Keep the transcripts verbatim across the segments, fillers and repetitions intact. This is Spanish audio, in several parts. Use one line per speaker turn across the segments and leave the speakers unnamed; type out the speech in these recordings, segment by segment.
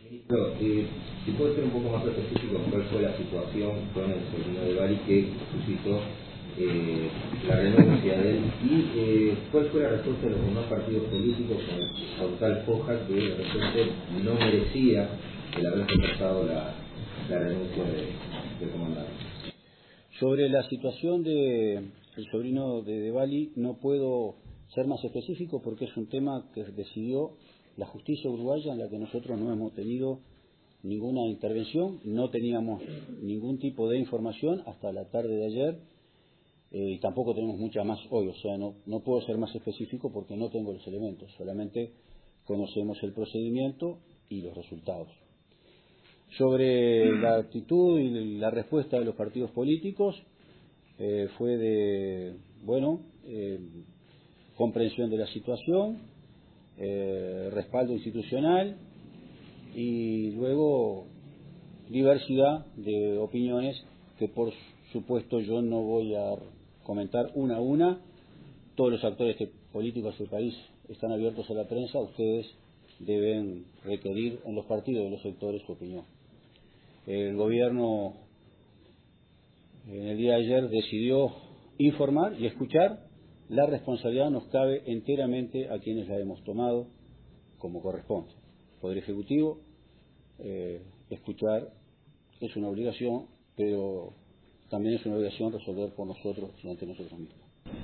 Ministro, eh, si puede ser un poco más específico, ¿cuál fue la situación con el sobrino de Bali que suscitó eh, la renuncia de él? ¿Y eh, cuál fue la respuesta de los demás partidos políticos con, con tal foja que de repente no merecía el haber rechazado la, la renuncia de, del comandante?
Sobre la situación del sobrino de, de Bali no puedo ser más específico porque es un tema que decidió la justicia uruguaya, en la que nosotros no hemos tenido ninguna intervención, no teníamos ningún tipo de información hasta la tarde de ayer eh, y tampoco tenemos mucha más hoy, o sea, no, no puedo ser más específico porque no tengo los elementos, solamente conocemos el procedimiento y los resultados. Sobre la actitud y la respuesta de los partidos políticos, eh, fue de, bueno, eh, comprensión de la situación, eh, respaldo institucional y luego diversidad de opiniones que por supuesto yo no voy a comentar una a una. Todos los actores que, políticos del país están abiertos a la prensa, ustedes deben requerir en los partidos de los sectores su opinión. El gobierno en el día de ayer decidió informar y escuchar. La responsabilidad nos cabe enteramente a quienes la hemos tomado como corresponde. Poder Ejecutivo, eh, escuchar es una obligación, pero también es una obligación resolver por nosotros y ante nosotros mismos.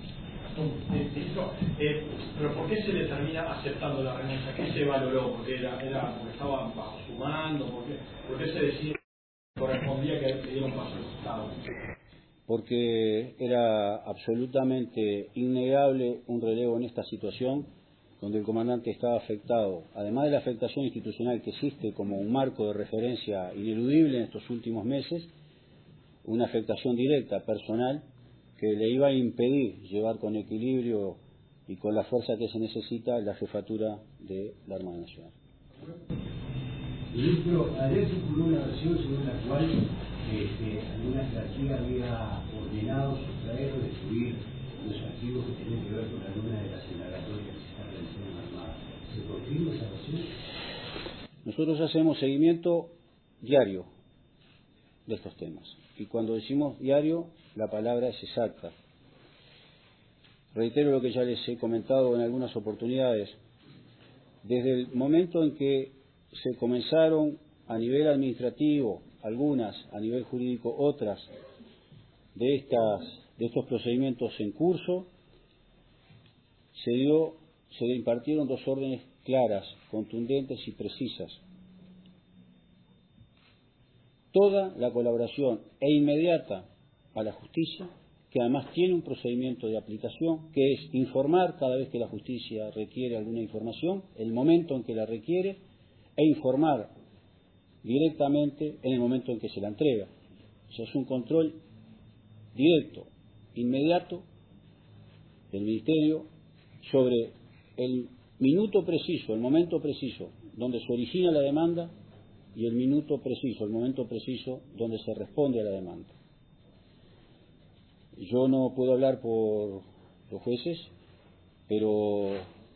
Eh, pero ¿por qué se le termina aceptando la renuncia? ¿Qué se valoró? ¿Porque era, era porque estaba bajo su mando? ¿Por qué, por qué se decía que correspondía que le dieron paso al Estado?
Porque era absolutamente innegable un relevo en esta situación donde el comandante estaba afectado, además de la afectación institucional que existe como un marco de referencia ineludible en estos últimos meses, una afectación directa, personal, que le iba a impedir llevar con equilibrio y con la fuerza que se necesita la jefatura de la Armada Nacional.
Ministro, ayer circuló una versión según la cual este, alguna jerarquía había ordenado sustraer o destruir los archivos que tienen que ver con alguna de las indagatorias que se están realizando en la Armada. ¿Se confirma esa versión?
Nosotros hacemos seguimiento diario de estos temas. Y cuando decimos diario, la palabra es exacta. Reitero lo que ya les he comentado en algunas oportunidades. Desde el momento en que se comenzaron a nivel administrativo, algunas, a nivel jurídico, otras, de, estas, de estos procedimientos en curso, se dio, se impartieron dos órdenes claras, contundentes y precisas. Toda la colaboración e inmediata a la justicia, que además tiene un procedimiento de aplicación, que es informar cada vez que la justicia requiere alguna información, el momento en que la requiere, e informar directamente en el momento en que se la entrega. O sea, es un control directo, inmediato del Ministerio sobre el minuto preciso, el momento preciso donde se origina la demanda y el minuto preciso, el momento preciso donde se responde a la demanda. Yo no puedo hablar por los jueces, pero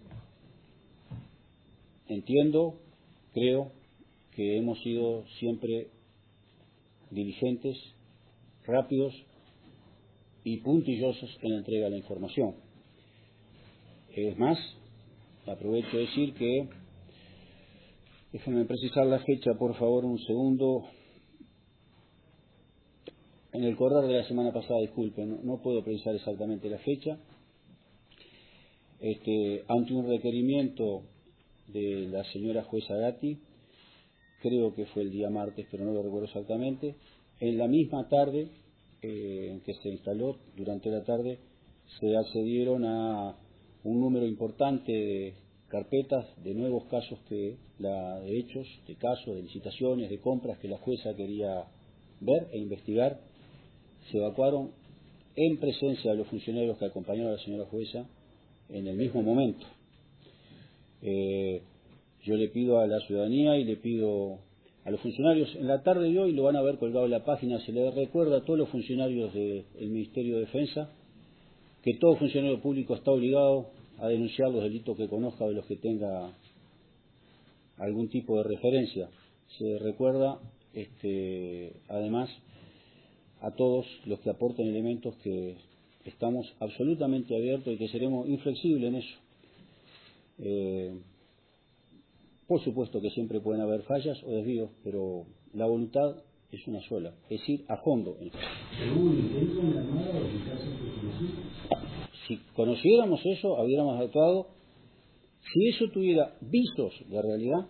entiendo, creo que hemos sido siempre diligentes, rápidos y puntillosos en la entrega de la información. Es más, aprovecho de decir que, déjenme precisar la fecha, por favor, un segundo. En el correr de la semana pasada, disculpen, no, no puedo precisar exactamente la fecha, este, ante un requerimiento de la señora jueza Gatti, creo que fue el día martes, pero no lo recuerdo exactamente, en la misma tarde eh, en que se instaló, durante la tarde, se accedieron a un número importante de carpetas de nuevos casos que la, de hechos, de casos, de licitaciones, de compras que la jueza quería ver e investigar. Se evacuaron en presencia de los funcionarios que acompañaron a la señora jueza en el mismo momento. Eh, yo le pido a la ciudadanía y le pido a los funcionarios, en la tarde de hoy lo van a ver colgado en la página, se le recuerda a todos los funcionarios del Ministerio de Defensa que todo funcionario público está obligado a denunciar los delitos que conozca, de los que tenga algún tipo de referencia, se recuerda, este, además, a todos los que aporten elementos que estamos absolutamente abiertos y que seremos inflexibles en eso. Eh, por supuesto que siempre pueden haber fallas o desvíos, pero la voluntad es una sola, es ir a fondo. Si conociéramos eso, habríamos actuado. Si eso tuviera visos de realidad,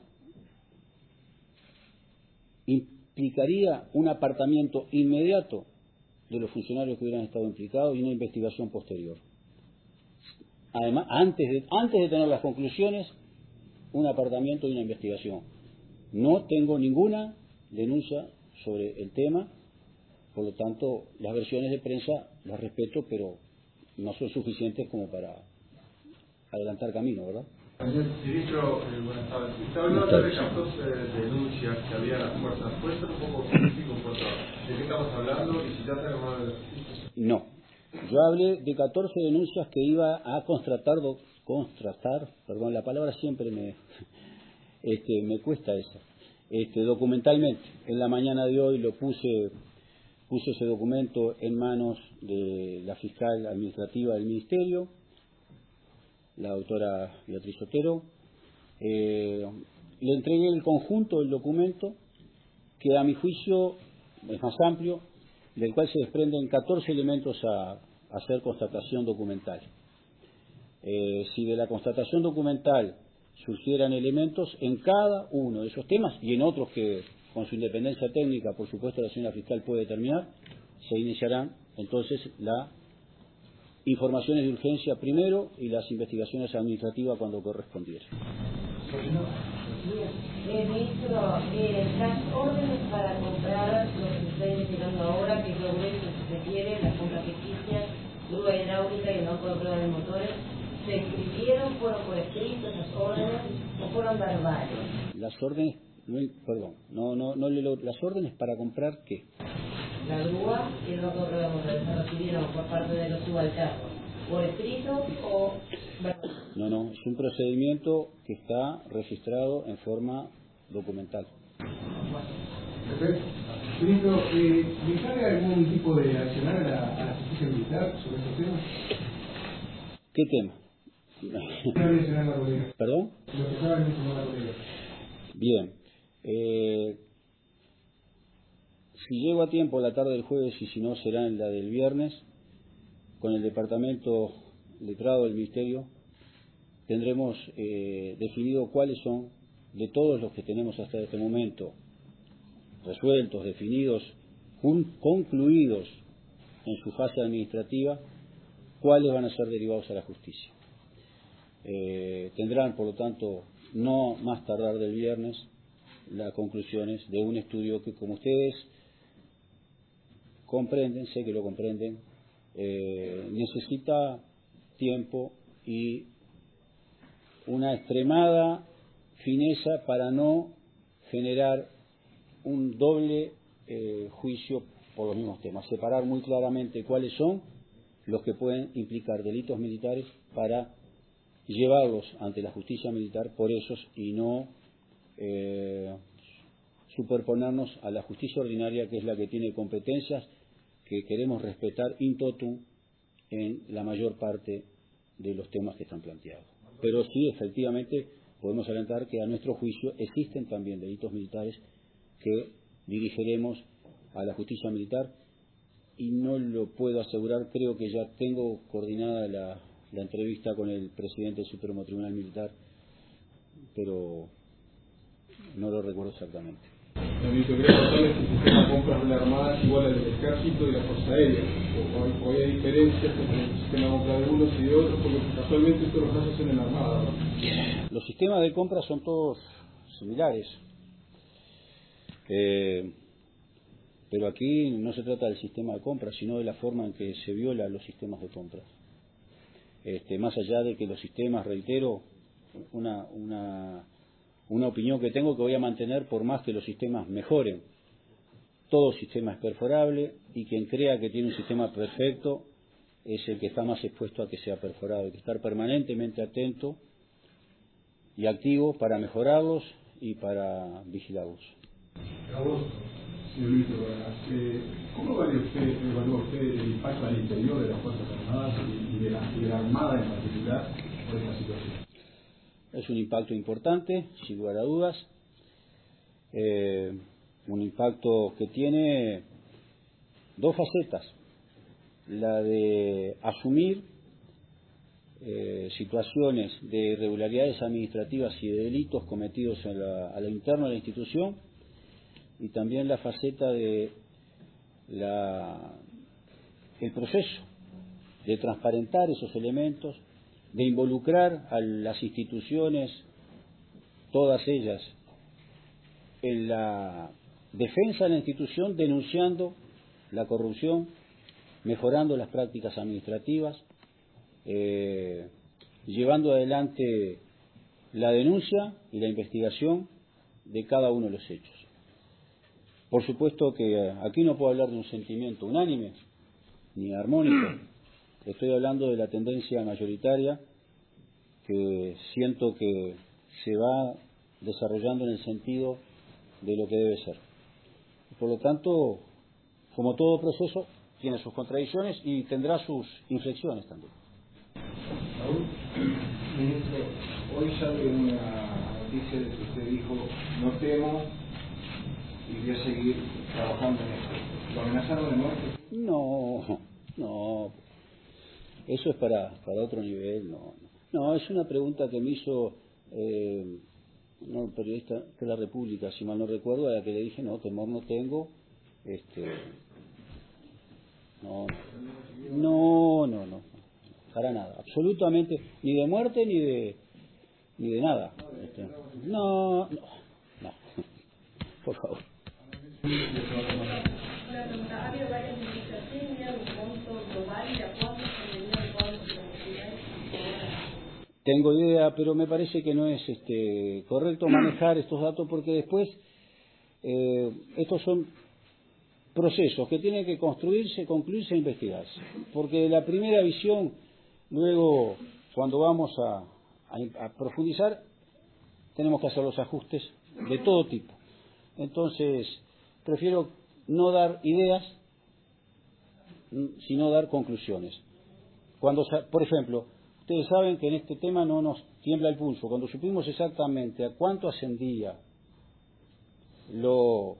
implicaría un apartamiento inmediato de los funcionarios que hubieran estado implicados y una investigación posterior. Además, antes de, antes de tener las conclusiones, un apartamiento y una investigación. No tengo ninguna denuncia sobre el tema, por lo tanto, las versiones de prensa las respeto, pero no son suficientes como para adelantar camino, ¿verdad?
Señor ministro, eh, buenas tardes. Usted habló de catorce denuncias que había en las fuerzas. ¿Puede ser un poco específico en cuanto a de qué estamos hablando y si ya se ha armado el registro?
No. Yo hablé de catorce denuncias que iba a contratar, contratar, perdón, la palabra siempre me, este, me cuesta esa, este, documentalmente. En la mañana de hoy lo puse, puse ese documento en manos de la fiscal administrativa del Ministerio, la doctora Beatriz Otero. Eh, le entregué el conjunto del documento, que a mi juicio es más amplio, del cual se desprenden catorce elementos a, a hacer constatación documental. Eh, si de la constatación documental surgieran elementos en cada uno de esos temas y en otros que con su independencia técnica, por supuesto, la señora fiscal puede determinar, se iniciarán entonces las informaciones de urgencia primero y las investigaciones administrativas cuando correspondiera.
Eh, ministro, eh, las órdenes para comprar lo que se está investigando ahora, que es lo grueso que se quiere, la compra ficticia, grúa hidráulica y no control de motores, ¿se escribieron, fueron por escrito esas órdenes o fueron verbales?
Las órdenes, no, perdón, no, no, no le lo, las órdenes para comprar ¿qué?
La grúa y el no control de motores se recibieron por parte de los subalternos, ¿por escrito o verbal?
No, no, es un procedimiento que está registrado en forma documental.
Perfecto. Ministro, eh, ¿me encarga algún tipo de accionar a la, a la justicia militar sobre estos temas?
¿Qué tema?
La bodega.
¿Perdón?
Lo que acaba de mencionar la bodega.
Bien. Eh, si llego a tiempo la tarde del jueves y si no será en la del viernes, con el departamento letrado del Ministerio, tendremos eh, definido cuáles son, de todos los que tenemos hasta este momento, resueltos, definidos, concluidos en su fase administrativa, cuáles van a ser derivados a la justicia. Eh, tendrán, por lo tanto, no más tardar del viernes, las conclusiones de un estudio que, como ustedes comprenden, sé que lo comprenden, eh, necesita tiempo y una extremada fineza para no generar un doble eh, juicio por los mismos temas, separar muy claramente cuáles son los que pueden implicar delitos militares para llevarlos ante la justicia militar por esos y no eh, superponernos a la justicia ordinaria, que es la que tiene competencias que queremos respetar in totum en la mayor parte de los temas que están planteados. Pero sí, efectivamente, podemos adelantar que a nuestro juicio existen también delitos militares que dirigiremos a la justicia militar y no lo puedo asegurar, creo que ya tengo coordinada la, la entrevista con el presidente del Supremo Tribunal Militar, pero no lo recuerdo exactamente.
La ministra, quería contarles que el sistema de compras de la Armada es igual al del Ejército y la Fuerza Aérea. Hoy hay diferencias entre el sistema de compra de unos y de otros, porque casualmente esto los hacen en la Armada, ¿no?
Los sistemas de compra son todos similares. Eh, pero aquí no se trata del sistema de compra, sino de la forma en que se violan los sistemas de compra. Este, más allá de que los sistemas, reitero, una, una, una opinión que tengo que voy a mantener por más que los sistemas mejoren. Todo sistema es perforable y quien crea que tiene un sistema perfecto es el que está más expuesto a que sea perforado. Hay que estar permanentemente atento y activo para mejorarlos y para vigilarlos.
A vos, señor Luis, eh, ¿cómo evalúa usted, evalúa usted el impacto al interior de las Fuerzas Armadas y de la, y de la Armada en particular por esta situación?
Es un impacto importante, sin lugar a dudas, eh, un impacto que tiene dos facetas, la de asumir eh, situaciones de irregularidades administrativas y de delitos cometidos en la, a lo interno de la institución, y también la faceta de la, el proceso de transparentar esos elementos, de involucrar a las instituciones, todas ellas, en la defensa de la institución, denunciando la corrupción, mejorando las prácticas administrativas, eh, llevando adelante la denuncia y la investigación de cada uno de los hechos. Por supuesto que aquí no puedo hablar de un sentimiento unánime ni armónico. Estoy hablando de la tendencia mayoritaria que siento que se va desarrollando en el sentido de lo que debe ser. Por lo tanto, como todo proceso, tiene sus contradicciones y tendrá sus inflexiones también.
Raúl, ministro, hoy sale una noticia de que usted dijo, no temo y voy a seguir trabajando en esto. ¿Lo amenazaron de muerte?
No, no. Eso es para, para otro nivel, no. No, es una pregunta que me hizo eh, un periodista de la República, si mal no recuerdo, a la que le dije, no, temor no tengo. Este, no, no, no, no, para nada, absolutamente, ni de muerte ni de ni de nada. Este, no, no, no, por favor.
Una pregunta, ¿ha habido varias manifestaciones, un monto global de apoyo de todas las universidades?
Tengo idea, pero me parece que no es este correcto manejar estos datos porque después eh, estos son procesos que tienen que construirse, concluirse e investigarse. Porque la primera visión, luego, cuando vamos a, a, a profundizar, tenemos que hacer los ajustes de todo tipo. Entonces, prefiero no dar ideas, sino dar conclusiones. Cuando, por ejemplo, ustedes saben que en este tema no nos tiembla el pulso. Cuando supimos exactamente a cuánto ascendía lo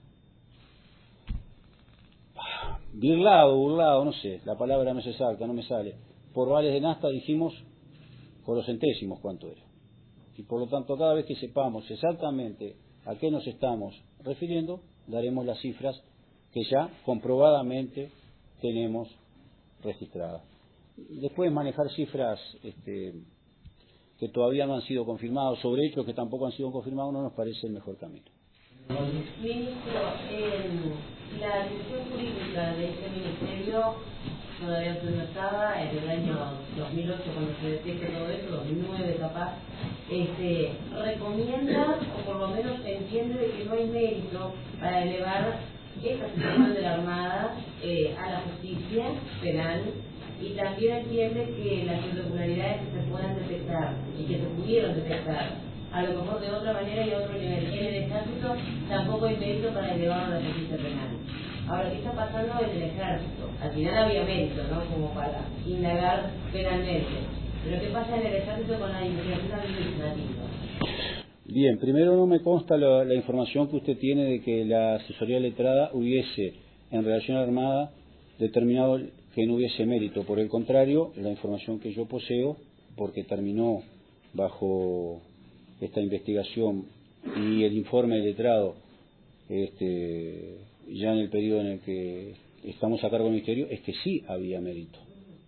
birlado, burlado, no sé, la palabra no es exacta, no me sale, por vales de nafta, dijimos por los centésimos cuánto era. Y por lo tanto, cada vez que sepamos exactamente a qué nos estamos refiriendo, daremos las cifras que ya comprobadamente tenemos registradas. Después manejar cifras este, que todavía no han sido confirmadas, sobre hechos que tampoco han sido confirmados, no nos parece el mejor camino.
Ministro, eh, la dirección jurídica de este ministerio todavía usted no estaba, en el año dos mil ocho cuando se detecte todo esto, dos mil nueve capaz, este, recomienda, o por lo menos entiende de que no hay mérito para elevar esta situación de la Armada eh, a la justicia penal, y también entiende que las irregularidades que se puedan detectar y que se pudieron detectar a lo mejor de otra manera y a otro nivel en el ejército tampoco hay mérito para elevarlo a la justicia penal. Ahora, ¿qué está pasando en el ejército? Al final había mérito, ¿no? Como para indagar penalmente. Pero ¿qué pasa en el ejército con la investigación administrativa?
Bien, primero no me consta la, la información que usted tiene de que la asesoría letrada hubiese, en relación a la Armada, determinado que no hubiese mérito. Por el contrario, la información que yo poseo, porque terminó bajo esta investigación y el informe del letrado este, ya en el periodo en el que estamos a cargo del Ministerio, es que sí había mérito.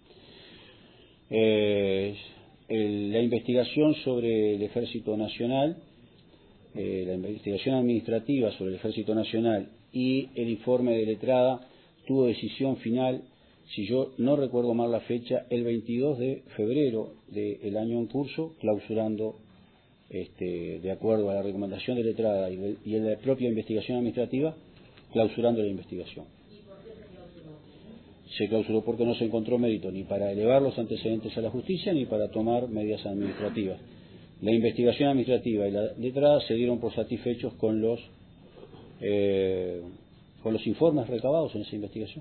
Eh, el, la investigación sobre el Ejército Nacional, eh, la investigación administrativa sobre el Ejército Nacional y el informe de letrada tuvo decisión final, si yo no recuerdo mal la fecha, el veintidós de febrero del año en curso, clausurando, este, de acuerdo a la recomendación de letrada y de, y de la propia investigación administrativa, clausurando la investigación.
¿Y por qué se clausuró?
Se clausuró porque no se encontró mérito ni para elevar los antecedentes a la justicia ni para tomar medidas administrativas. La investigación administrativa y la letrada se dieron por satisfechos con los eh, con los informes recabados en esa investigación.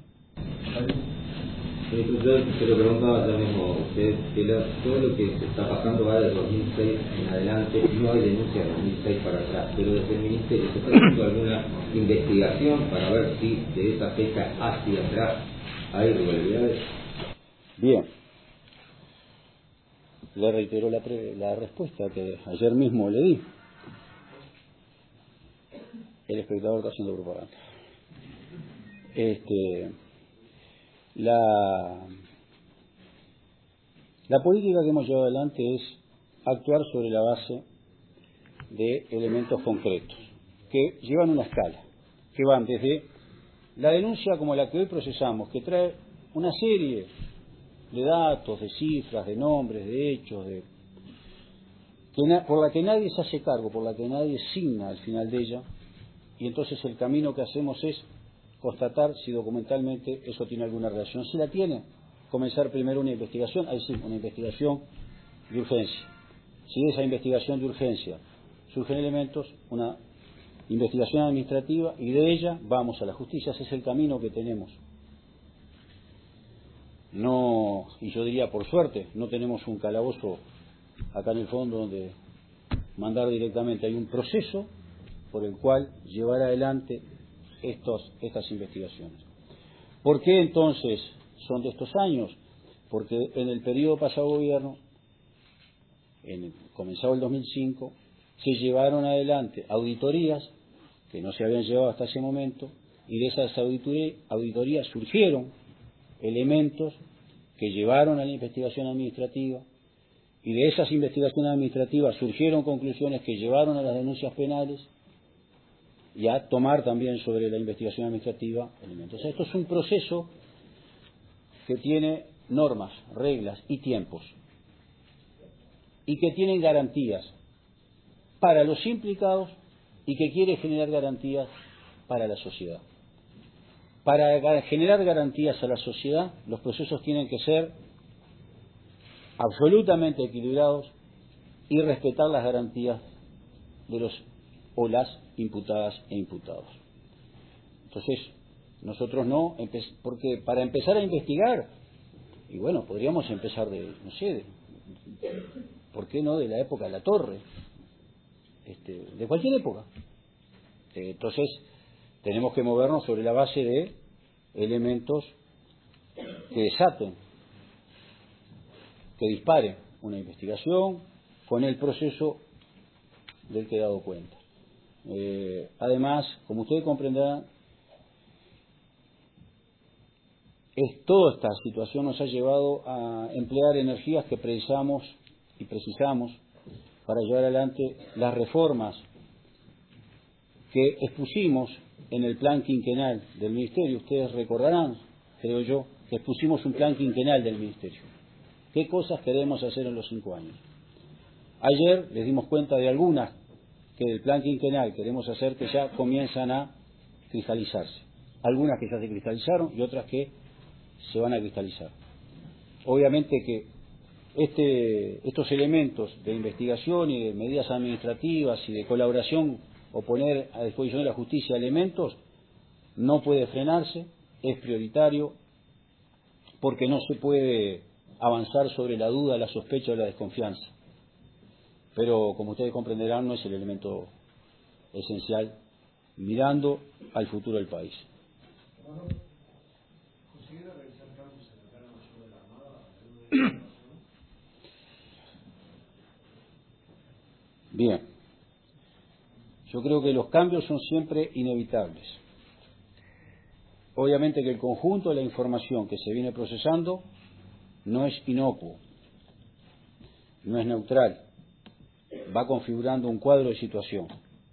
Yo se lo preguntaba ya mismo a usted, que la, todo lo que se está pasando va de dos mil seis en adelante, no hay denuncia de dos mil seis para atrás, pero desde el Ministerio se está haciendo alguna investigación para ver si de esa fecha hacia atrás hay irregularidades.
Bien, le reitero la, pre, la respuesta que ayer mismo le di. El espectador está haciendo propaganda. Este, la, la política que hemos llevado adelante es actuar sobre la base de elementos concretos que llevan una escala, que van desde la denuncia como la que hoy procesamos, que trae una serie de datos, de cifras, de nombres, de hechos, de, que na, por la que nadie se hace cargo, por la que nadie signa al final de ella, y entonces el camino que hacemos es constatar si documentalmente eso tiene alguna relación. Si la tiene, comenzar primero una investigación, ahí sí, una investigación de urgencia. Si de esa investigación de urgencia surgen elementos, una investigación administrativa, y de ella vamos a la justicia. Ese es el camino que tenemos. No, y yo diría por suerte, no tenemos un calabozo acá en el fondo donde mandar directamente. Hay un proceso por el cual llevar adelante estos, estas investigaciones. ¿Por qué entonces son de estos años? Porque en el periodo pasado gobierno, en el, comenzado el dos mil cinco, se llevaron adelante auditorías que no se habían llevado hasta ese momento, y de esas auditorías, auditorías surgieron elementos que llevaron a la investigación administrativa, y de esas investigaciones administrativas surgieron conclusiones que llevaron a las denuncias penales y a tomar también sobre la investigación administrativa elementos. Esto es un proceso que tiene normas, reglas y tiempos, y que tienen garantías para los implicados y que quiere generar garantías para la sociedad. Para generar garantías a la sociedad, los procesos tienen que ser absolutamente equilibrados y respetar las garantías de los o las imputadas e imputados. Entonces, nosotros no, porque para empezar a investigar, y bueno, podríamos empezar de, no sé, de, ¿por qué no de la época de la Torre? Este, de cualquier época. Entonces, tenemos que movernos sobre la base de elementos que desaten, que disparen una investigación con el proceso del que he dado cuenta. Eh, además, como ustedes comprenderán, es, toda esta situación nos ha llevado a emplear energías que precisamos y precisamos para llevar adelante las reformas que expusimos en el plan quinquenal del Ministerio. Ustedes recordarán, creo yo, que expusimos un plan quinquenal del Ministerio. ¿Qué cosas queremos hacer en los cinco años? Ayer les dimos cuenta de algunas que del plan quinquenal queremos hacer que ya comienzan a cristalizarse. Algunas que ya se cristalizaron y otras que se van a cristalizar. Obviamente que este, estos elementos de investigación y de medidas administrativas y de colaboración o poner a disposición de la justicia elementos no puede frenarse, es prioritario, porque no se puede avanzar sobre la duda, la sospecha o la desconfianza. Pero, como ustedes comprenderán, no es el elemento esencial mirando al futuro del país.
¿Considera realizar cambios en el plano mayor de la Armada?
Bien. Yo creo que los cambios son siempre inevitables. Obviamente que el conjunto de la información que se viene procesando no es inocuo, no es neutral, va configurando un cuadro de situación.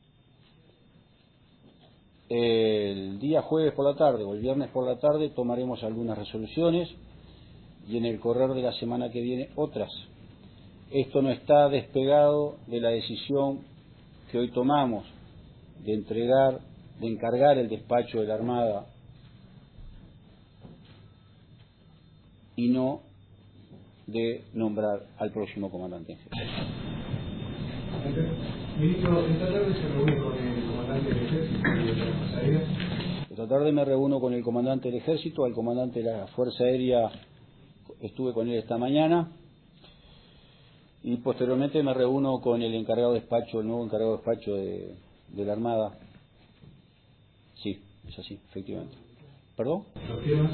El día jueves por la tarde o el viernes por la tarde tomaremos algunas resoluciones y en el correr de la semana que viene otras. Esto no está despegado de la decisión que hoy tomamos de entregar, de encargar el despacho de la Armada y no de nombrar al próximo comandante en jefe.
Ministro, esta tarde se reúne con el comandante del ejército y
la Fuerza Aérea?
Esta tarde me reúno con el comandante del Ejército, al comandante de la Fuerza Aérea estuve con él esta mañana, y posteriormente me reúno con el encargado de despacho, el nuevo encargado de despacho de, de la Armada. Sí, es así, efectivamente. ¿Perdón?
¿Los temas?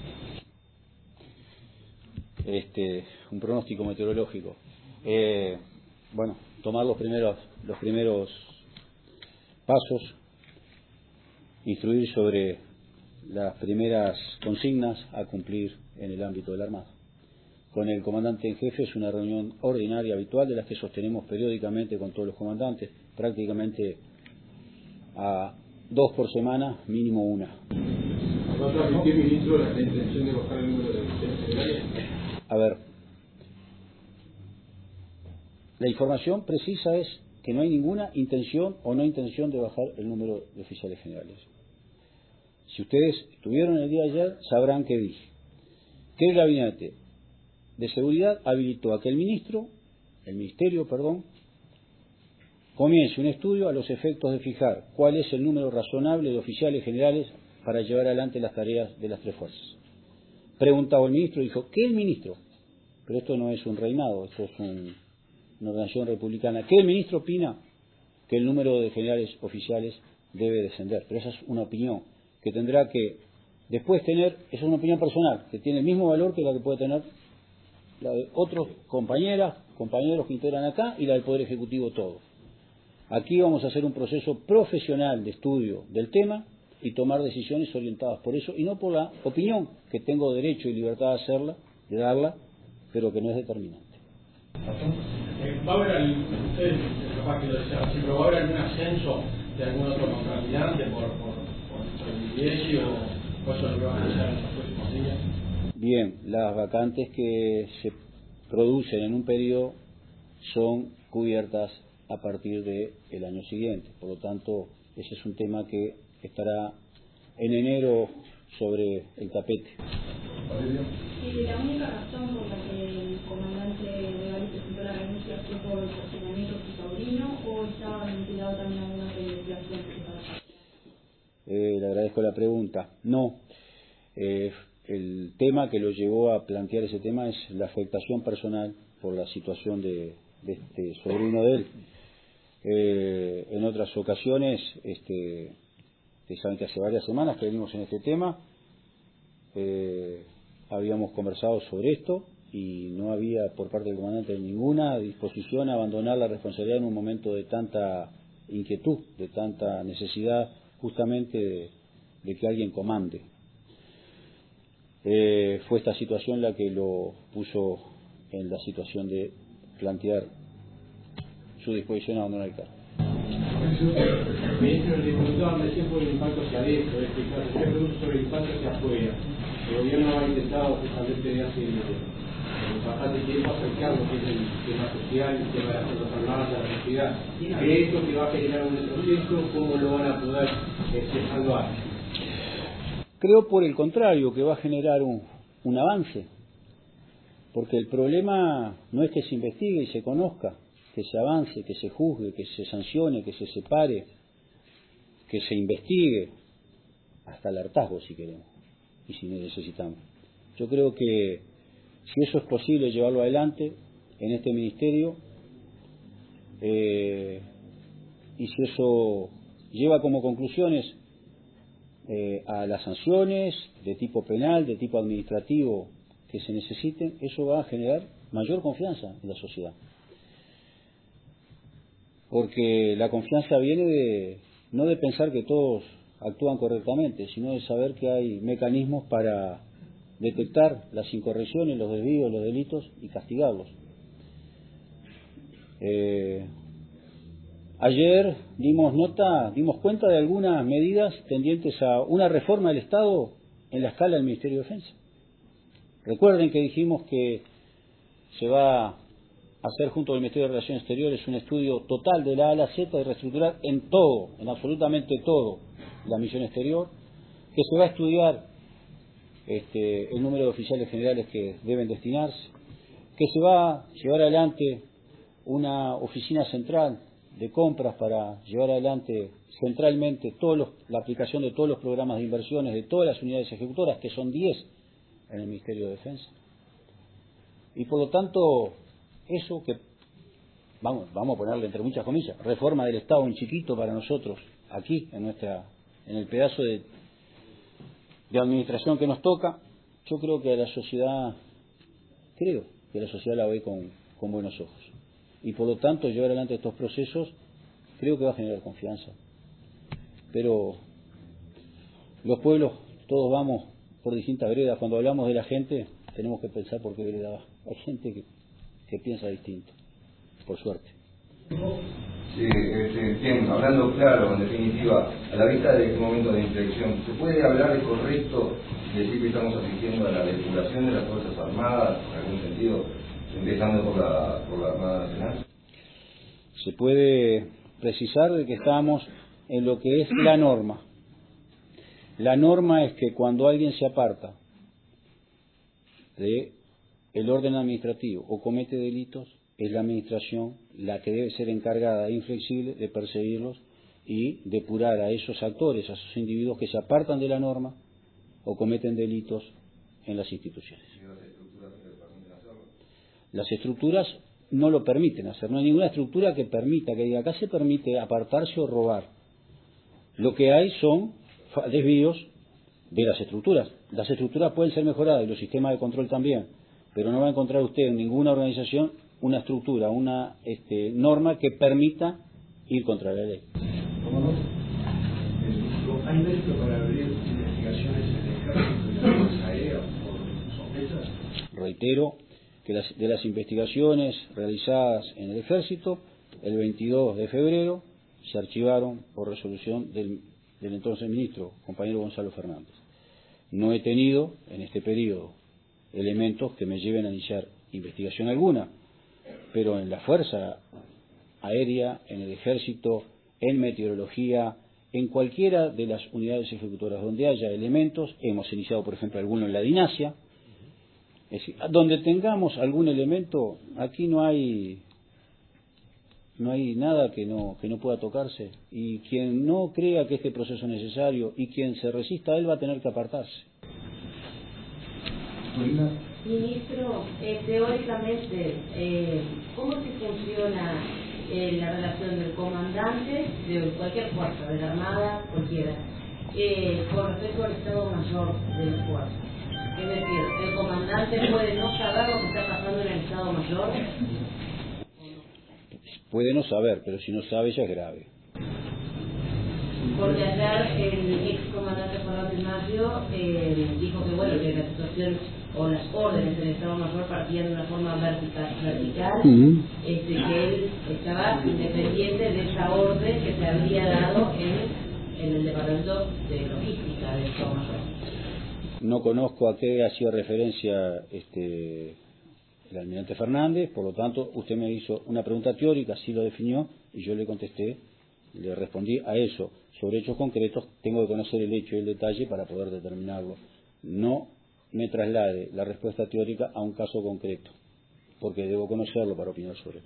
Este, un pronóstico meteorológico. Eh, bueno, tomar los primeros, los primeros pasos, instruir sobre las primeras consignas a cumplir en el ámbito de la Armada. Con el comandante en jefe es una reunión ordinaria, habitual, de las que sostenemos periódicamente con todos los comandantes, prácticamente a dos por semana, mínimo una.
¿Va a transmitir, ministro, la intención de bajar el número de oficiales generales?
A ver, la información precisa es que no hay ninguna intención o no intención de bajar el número de oficiales generales. Si ustedes estuvieron el día de ayer, sabrán que dije que el gabinete de seguridad habilitó a que el ministro, el ministerio, perdón, comience un estudio a los efectos de fijar cuál es el número razonable de oficiales generales para llevar adelante las tareas de las tres fuerzas. Preguntaba el ministro, dijo, ¿qué el ministro? Pero esto no es un reinado, esto es un, una organización republicana. ¿Qué el ministro opina? Que el número de generales oficiales debe descender. Pero esa es una opinión que tendrá que después tener, esa es una opinión personal, que tiene el mismo valor que la que puede tener la de otros compañeras, compañeros que integran acá y la del Poder Ejecutivo todo. Aquí vamos a hacer un proceso profesional de estudio del tema y tomar decisiones orientadas por eso y no por la opinión que tengo derecho y libertad de hacerla, de darla, pero que no es determinante.
Eh, ¿Va a haber, algún, ustedes capaz que lo decían así, pero va a haber algún ascenso de algún otro contralmirante por, por, por el privilegio o eso es lo que van a hacer en los próximos días?
Bien, las vacantes que se producen en un periodo son cubiertas a partir del año siguiente. Por lo tanto, ese es un tema que estará en enero sobre el tapete.
Sí, la única razón por la que el comandante de Bari presentó la renuncia fue por el cuestionamiento de su sobrino o estaba ventilado también alguna reivindicación.
Eh, le agradezco la pregunta. No. Eh, el tema que lo llevó a plantear ese tema es la afectación personal por la situación de, de este sobrino de él. Eh, en otras ocasiones, este, ustedes saben que hace varias semanas que venimos en este tema, eh, habíamos conversado sobre esto y no había por parte del comandante ninguna disposición a abandonar la responsabilidad en un momento de tanta inquietud, de tanta necesidad justamente de, de que alguien comande. Eh, fue esta situación la que lo puso en la situación de plantear su disposición a abandonar el cargo.
Ministro, le preguntaban recién por el impacto hacia adentro, este caso. Yo pregunto sobre el impacto hacia afuera. El gobierno ha intentado justamente de hace bastante tiempo acercar lo que es el tema social, el tema de las Fuerzas Armadas, de la sociedad. ¿De esto que va a generar un retroceso? ¿Cómo lo van a poder este, salvar?
Creo por el contrario que va a generar un, un avance, porque el problema no es que se investigue y se conozca, que se avance, que se juzgue, que se sancione, que se separe, que se investigue, hasta el hartazgo si queremos y si necesitamos. Yo creo que si eso es posible llevarlo adelante en este ministerio, eh, y si eso lleva como conclusiones eh, a las sanciones de tipo penal, de tipo administrativo que se necesiten, eso va a generar mayor confianza en la sociedad. Porque la confianza viene de no de pensar que todos actúan correctamente, sino de saber que hay mecanismos para detectar las incorrecciones, los desvíos, los delitos y castigarlos. Eh, ayer dimos nota, dimos cuenta de algunas medidas tendientes a una reforma del Estado en la escala del Ministerio de Defensa. Recuerden que dijimos que se va a hacer junto al Ministerio de Relaciones Exteriores un estudio total de la A a la Z y reestructurar en todo, en absolutamente todo, la misión exterior, que se va a estudiar este, el número de oficiales generales que deben destinarse, que se va a llevar adelante una oficina central de compras para llevar adelante centralmente todos los, la aplicación de todos los programas de inversiones de todas las unidades ejecutoras, que son diez en el Ministerio de Defensa. Y por lo tanto, eso que, vamos, vamos a ponerle entre muchas comillas, reforma del Estado en chiquito para nosotros, aquí, en nuestra, en el pedazo de, de administración que nos toca, yo creo que a la sociedad, creo que la sociedad la ve con, con buenos ojos. Y por lo tanto, llevar adelante estos procesos creo que va a generar confianza. Pero los pueblos, todos vamos por distintas veredas. Cuando hablamos de la gente, tenemos que pensar por qué vereda va. Hay gente que, que piensa distinto, por suerte.
Sí, este, bien, hablando claro, en definitiva, a la vista de este momento de inflexión, ¿se puede hablar de correcto decir que estamos asistiendo a la depuración de las Fuerzas Armadas, en algún sentido, empezando por la, por la Armada Nacional?
Se puede precisar de que estamos en lo que es la norma. La norma es que cuando alguien se aparta de el orden administrativo o comete delitos, es la administración la que debe ser encargada e inflexible de perseguirlos y depurar a esos actores, a esos individuos que se apartan de la norma o cometen delitos en las instituciones. Las estructuras no lo permiten hacer, no hay ninguna estructura que permita, que diga acá se permite apartarse o robar. Lo que hay son desvíos de las estructuras. Las estructuras pueden ser mejoradas y los sistemas de control también, pero no va a encontrar usted en ninguna organización una estructura, una este, norma que permita ir contra la ley.
¿Cómo no? ¿Hay mérito para abrir investigaciones en el ejército y la Fuerza Aérea por sospechas?
Reitero que las, de las investigaciones realizadas en el ejército, el veintidós de febrero se archivaron por resolución del, del entonces ministro, compañero Gonzalo Fernández. No he tenido en este periodo elementos que me lleven a iniciar investigación alguna, pero en la Fuerza Aérea, en el Ejército, en Meteorología, en cualquiera de las unidades ejecutoras donde haya elementos, hemos iniciado por ejemplo alguno en la Dinasia, es decir, donde tengamos algún elemento, aquí no hay no hay nada que no, que no pueda tocarse, y quien no crea que este proceso es necesario y quien se resista a él va a tener que apartarse.
Ministro, eh, teóricamente, eh, ¿cómo se funciona eh, la relación del comandante de cualquier fuerza, de la Armada, cualquiera, eh, con respecto al Estado Mayor de la fuerza? Es decir, ¿el comandante puede no saber lo que está pasando en el Estado Mayor?
Puede no saber, pero si no sabe ya es grave.
Porque ayer el ex comandante Juan Maggio eh, dijo que bueno, que la situación o las órdenes del Estado Mayor partían de una forma vertical, vertical uh-huh. este, que él estaba independiente de esa orden que se habría dado en, en el Departamento de Logística del Estado Mayor.
No conozco a qué hacía referencia este, el almirante Fernández, por lo tanto usted me hizo una pregunta teórica, así lo definió, y yo le contesté, le respondí a eso. Sobre hechos concretos tengo que conocer el hecho y el detalle para poder determinarlo. No me traslade la respuesta teórica a un caso concreto, porque debo conocerlo para opinar sobre él.